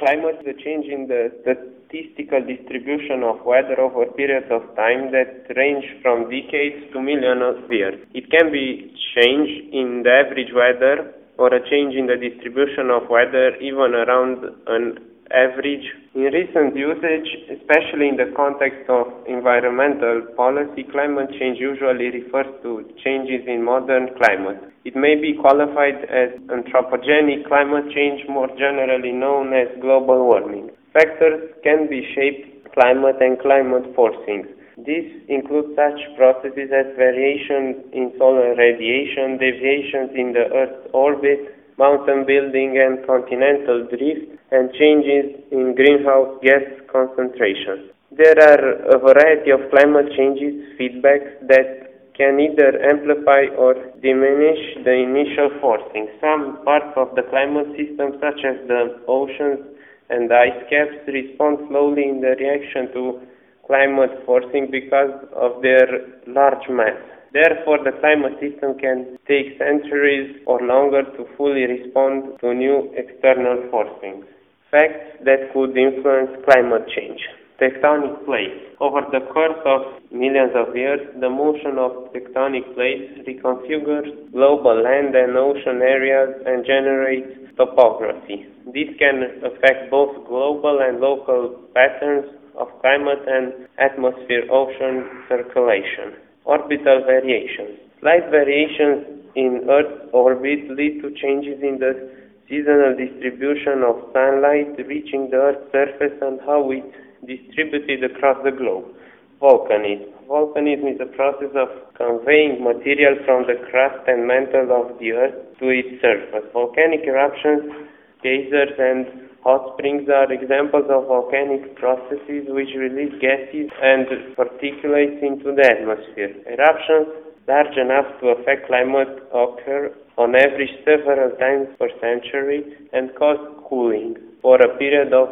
climate is a change in the statistical distribution of weather over periods of time that range from decades to millions of years. It can be change in the average weather or a change in the distribution of weather even around an average. In recent usage, especially in the context of environmental policy, climate change usually refers to changes in modern climate. It may be qualified as anthropogenic climate change, more generally known as global warming. Factors can be shaped climate and climate forcing. These include such processes as variations in solar radiation, deviations in the Earth's orbit, mountain building and continental drift, and changes in greenhouse gas concentration. There are a variety of climate changes feedbacks that can either amplify or diminish the initial forcing. Some parts of the climate system, such as the oceans and ice caps, respond slowly in the reaction to climate forcing because of their large mass. Therefore, the climate system can take centuries or longer to fully respond to new external forcings. Facts that could influence climate change. Tectonic plates. Over the course of millions of years, the motion of tectonic plates reconfigures global land and ocean areas and generates topography. This can affect both global and local patterns of climate and atmosphere-ocean circulation. Orbital variations. Slight variations in Earth's orbit lead to changes in the seasonal distribution of sunlight reaching the Earth's surface and how it's distributed across the globe. Volcanism. Volcanism is a process of conveying material from the crust and mantle of the Earth to its surface. Volcanic eruptions, geysers, and hot springs are examples of volcanic processes which release gases and particulates into the atmosphere. Eruptions large enough to affect climate occur on average several times per century and cause cooling for a period of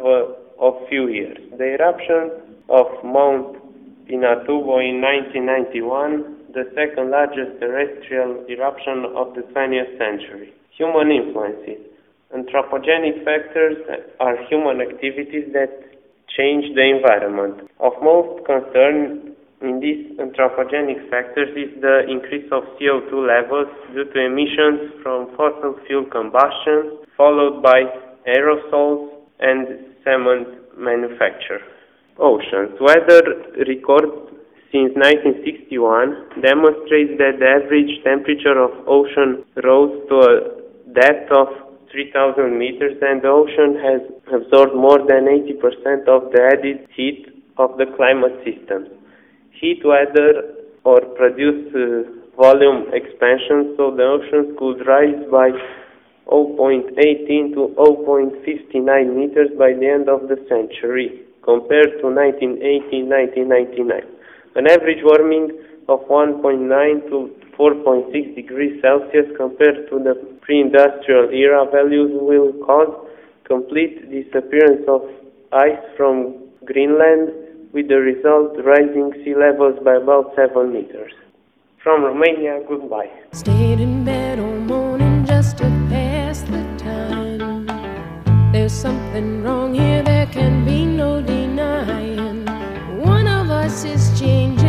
few years. The eruption of Mount Pinatubo in 1991, the second largest terrestrial eruption of the 20th century. Human influences. Anthropogenic factors are human activities that change the environment. Of most concern in these anthropogenic factors is the increase of CO2 levels due to emissions from fossil fuel combustion, followed by aerosols and cement manufacture. Oceans. Weather records since 1961 demonstrates that the average temperature of ocean rose to a depth of 3,000 meters, and the ocean has absorbed more than 80% of the added heat of the climate system. Heat weather or produce volume expansion, so the oceans could rise by 0.18 to 0.59 meters by the end of the century, compared to 1980-1999. An average warming of 1.9 to 4.6 degrees Celsius compared to the pre-industrial era values will cause complete disappearance of ice from Greenland, with the result rising sea levels by about 7 meters. From Romania, goodbye. Stayed in bed all morning just to pass the time. There's something wrong here, there can be no denying. One of us is changing.